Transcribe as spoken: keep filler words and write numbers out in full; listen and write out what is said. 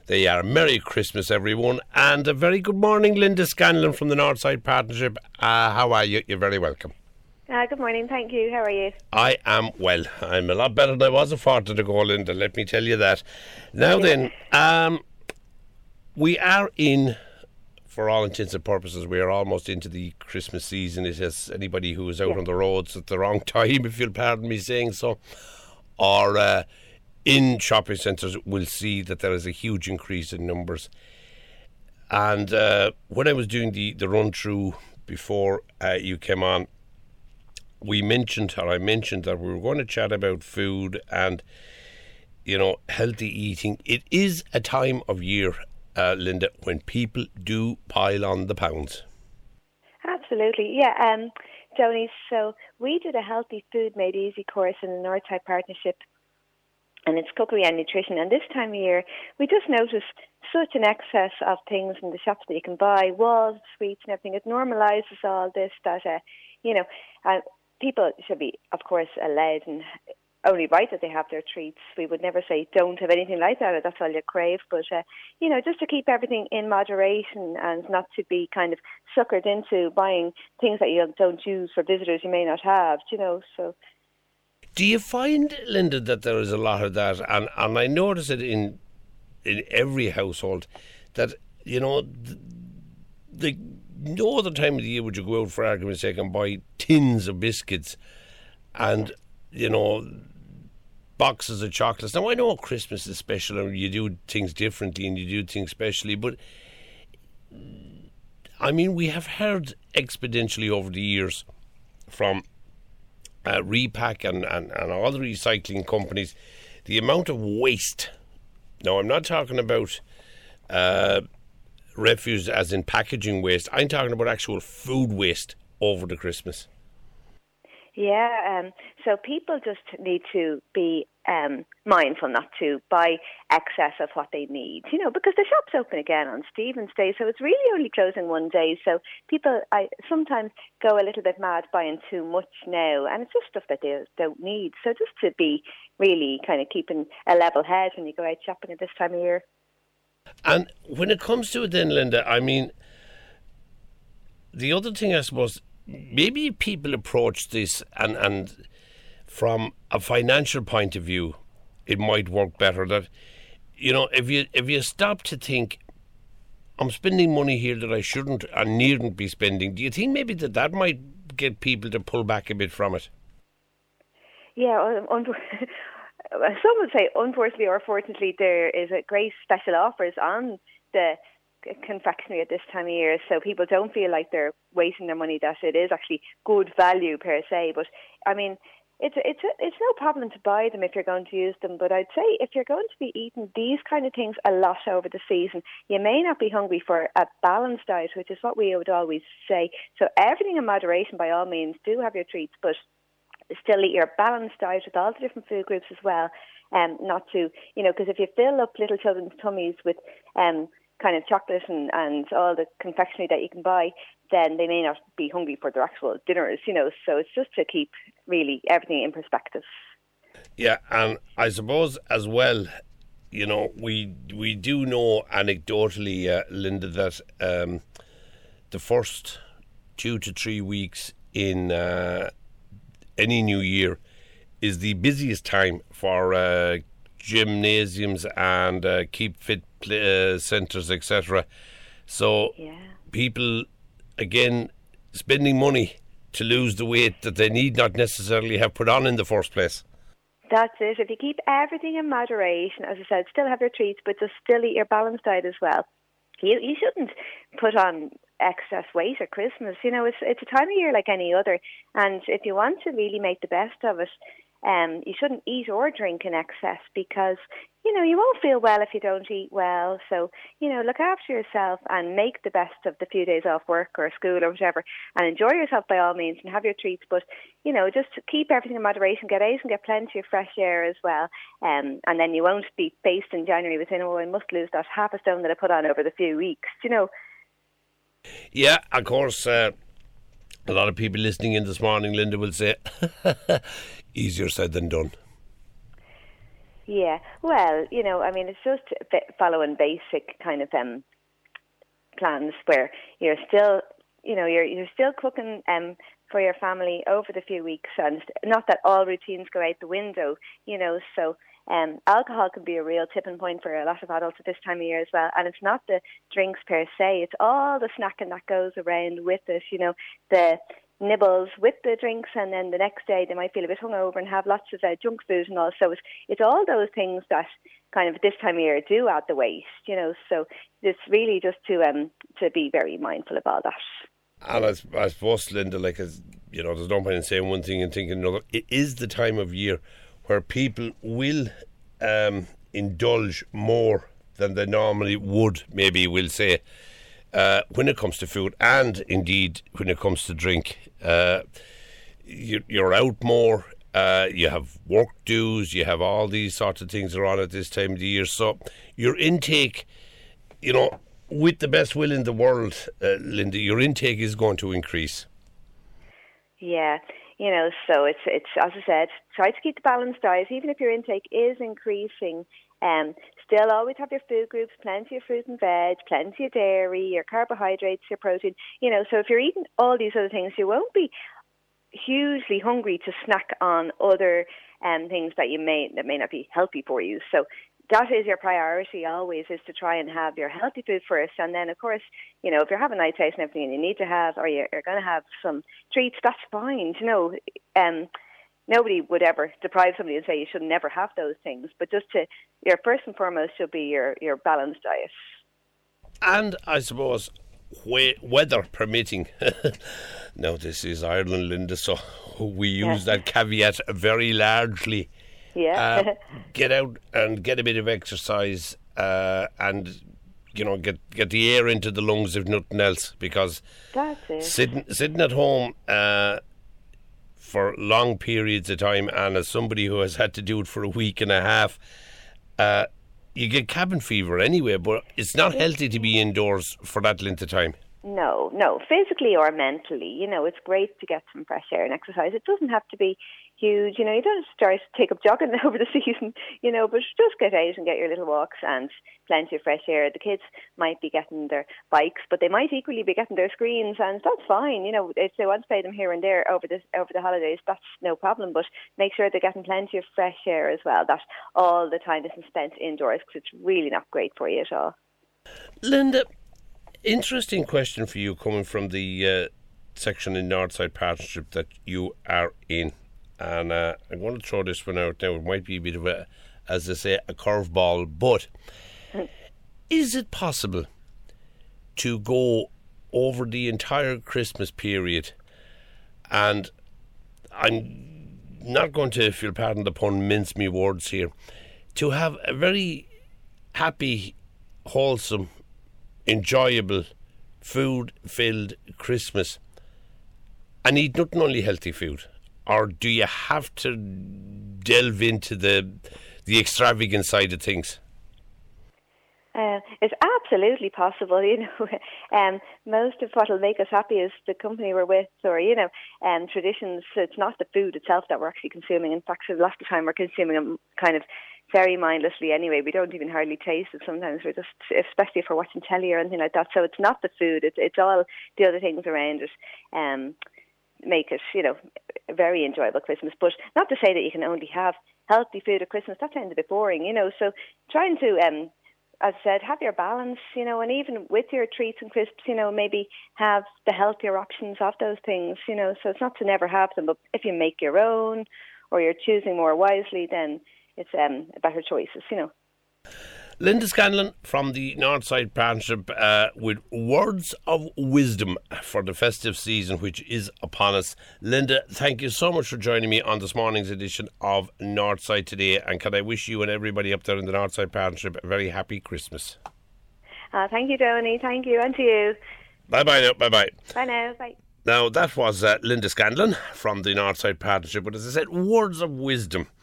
They are. Merry Christmas, everyone, and a very good morning, Linda Scanlon from the Northside Partnership. Uh, how are you? You're very welcome. Uh, good morning, thank you. How are you? I am well. I'm a lot better than I was a fortnight ago, Linda, let me tell you that. Now then, um, we are in, for all intents and purposes, we are almost into the Christmas season. It is anybody who is out yeah. on the roads at the wrong time, if you'll pardon me saying so, or uh, in shopping centres, will see that there is a huge increase in numbers. And uh, when I was doing the, the run-through before uh, you came on, we mentioned, or I mentioned, that we were going to chat about food and, you know, healthy eating. It is a time of year, uh, Linda, when people do pile on the pounds. Absolutely, yeah. Um, Joni, so we did a Healthy Food Made Easy course in the Northside Partnership, and it's cookery and nutrition. And this time of year, we just noticed such an excess of things in the shops that you can buy, walls, sweets and everything. It normalises all this that, uh, you know, uh, people should be, of course, allowed and only right that they have their treats. We would never say don't have anything like that, or that's all you crave. But, uh, you know, just to keep everything in moderation and not to be kind of suckered into buying things that you don't use for visitors you may not have, you know, so... Do you find, Linda, that there is a lot of that, and, and I notice it in in every household, that, you know, the, the no other time of the year would you go out, for argument's sake, and buy tins of biscuits and, you know, boxes of chocolates. Now, I know Christmas is special and you do things differently and you do things specially, but, I mean, we have heard exponentially over the years from uh, Repack and, and, and all the recycling companies, the amount of waste. Now, I'm not talking about uh, refuse as in packaging waste. I'm talking about actual food waste over the Christmas. Yeah, um, so people just need to be um, mindful not to buy excess of what they need, you know, because the shop's open again on Stephen's Day, so it's really only closing one day. So people I sometimes go a little bit mad buying too much now, and it's just stuff that they don't need. So just to be really kind of keeping a level head when you go out shopping at this time of year. And when it comes to it then, Linda, I mean, the other thing, I suppose, maybe people approach this and, and from a financial point of view, it might work better that, you know, if you if you stop to think, I'm spending money here that I shouldn't and needn't be spending, do you think maybe that that might get people to pull back a bit from it? Yeah, un- some would say, unfortunately or fortunately, there is a great special offers on the confectionery at this time of year, so people don't feel like they're wasting their money, that it is actually good value per se. But I mean, it's it's it's no problem to buy them if you're going to use them, but I'd say if you're going to be eating these kind of things a lot over the season, you may not be hungry for a balanced diet, which is what we would always say. So everything in moderation, by all means. Do have your treats, but still eat your balanced diet with all the different food groups as well. Um, not to, you know, because if you fill up little children's tummies with um kind of chocolate and, and all the confectionery that you can buy, then they may not be hungry for their actual dinners, you know. So it's just to keep really everything in perspective. Yeah, and I suppose as well, you know, we we do know anecdotally, uh, Linda, that um, the first two to three weeks in uh, any new year is the busiest time for uh, gymnasiums and uh, keep fit uh, centres, et cetera. So yeah. people, again, spending money to lose the weight that they need not necessarily have put on in the first place. That's it. If you keep everything in moderation, as I said, still have your treats, but just still eat your balanced diet as well. You you shouldn't put on excess weight at Christmas. You know, it's it's a time of year like any other, and if you want to really make the best of it, um, you shouldn't eat or drink in excess, because, you know, you won't feel well if you don't eat well. So, you know, look after yourself and make the best of the few days off work or school or whatever, and enjoy yourself by all means and have your treats. But, you know, just keep everything in moderation, get out and get plenty of fresh air as well. Um, and then you won't be faced in January with saying, oh, I must lose that half a stone that I put on over the few weeks, you know. Yeah, of course, uh, a lot of people listening in this morning, Linda, will say, easier said than done. Yeah, well, you know, I mean, it's just following basic kind of um, plans where you're still, you know, you're you're still cooking um, for your family over the few weeks, and not that all routines go out the window, you know, so um, alcohol can be a real tipping point for a lot of adults at this time of year as well, and it's not the drinks per se, it's all the snacking that goes around with it, you know, the nibbles with the drinks, and then the next day they might feel a bit hungover and have lots of uh, junk food and all. So it's, it's all those things that kind of at this time of year do add the waste, you know. So it's really just to um to be very mindful of all that. And I, I suppose, Linda, like, as you know, there's no point in saying one thing and thinking another. It is the time of year where people will um, indulge more than they normally would, maybe we'll say. Uh, when it comes to food, and indeed when it comes to drink, uh, you, you're out more, uh, you have work dues, you have all these sorts of things that are on at this time of the year. So your intake, you know, with the best will in the world, uh, Linda, your intake is going to increase. Yeah, you know, so it's, it's as I said, try to keep the balanced diet, even if your intake is increasing. Um, still always have your food groups, plenty of fruit and veg, plenty of dairy, your carbohydrates, your protein, you know, so if you're eating all these other things, you won't be hugely hungry to snack on other um, things that you may, that may not be healthy for you. So that is your priority always, is to try and have your healthy food first. And then, of course, you know, if you're having nights out and everything and you need to have, or you're, you're going to have some treats, that's fine, you know. Um, Nobody would ever deprive somebody and say you should never have those things, but just to, your first and foremost should be your, your balanced diet. And I suppose, we, weather permitting, now this is Ireland, Linda, so we use yeah. that caveat very largely. Yeah. uh, get out and get a bit of exercise uh, and, you know, get, get the air into the lungs if nothing else, because that's it. Sitting, sitting at home uh, for long periods of time, and as somebody who has had to do it for a week and a half, uh, you get cabin fever anyway, but it's not healthy to be indoors for that length of time. No, no, physically or mentally, you know, it's great to get some fresh air and exercise. It doesn't have to be huge, you know, you don't start to take up jogging over the season, you know, but just get out and get your little walks and plenty of fresh air. The kids might be getting their bikes, but they might equally be getting their screens, and that's fine, you know, if they want to play them here and there over the, over the holidays, that's no problem, but make sure they're getting plenty of fresh air as well, that all the time isn't spent indoors, because it's really not great for you at all. Linda, interesting question for you, coming from the uh, section in Northside Partnership that you are in. And uh, I'm going to throw this one out now. It might be a bit of a, as they say, a curveball, but is it possible to go over the entire Christmas period, and I'm not going to, if you'll pardon the pun, mince me words here, to have a very happy, wholesome, enjoyable, food-filled Christmas and eat not only healthy food? Or do you have to delve into the the extravagant side of things? Uh, it's absolutely possible, you know. Um, most of what will make us happy is the company we're with, or, you know, um, traditions. It's not the food itself that we're actually consuming. In fact, a lot of the time we're consuming them kind of very mindlessly anyway. We don't even hardly taste it. Sometimes we're just, especially if we're watching telly or anything like that. So it's not the food. It's, it's all the other things around it. Um, make it, you know, a very enjoyable Christmas. But not to say that you can only have healthy food at Christmas. That sounds a bit boring, you know. So trying to, um, as I said, have your balance, you know, and even with your treats and crisps, you know, maybe have the healthier options of those things, you know. So it's not to never have them, but if you make your own or you're choosing more wisely, then it's um, better choices, you know. Linda Scanlon from the Northside Partnership uh, with words of wisdom for the festive season which is upon us. Linda, thank you so much for joining me on this morning's edition of Northside Today, and can I wish you and everybody up there in the Northside Partnership a very happy Christmas. Uh, thank you, Tony. Thank you, and to you. Bye-bye now. Bye-bye. Bye now. Bye. Now, that was uh, Linda Scanlon from the Northside Partnership, but as I said, words of wisdom.